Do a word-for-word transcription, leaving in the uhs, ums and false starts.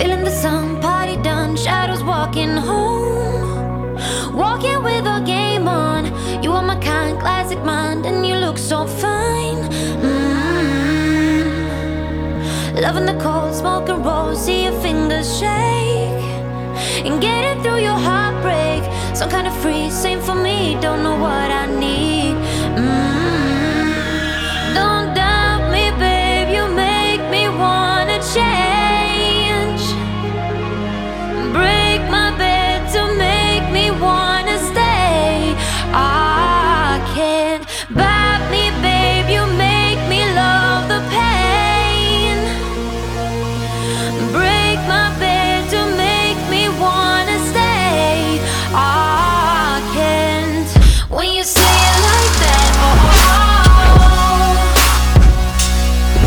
Feeling the sun, party done, shadows walking home. Walking with a game on. You are my kind, classic mind, and you look so fine. mm-hmm. Loving the cold, smoke and roll, see your fingers shake. And getting through your heartbreak, some kind of free, same for me, don't know what I need.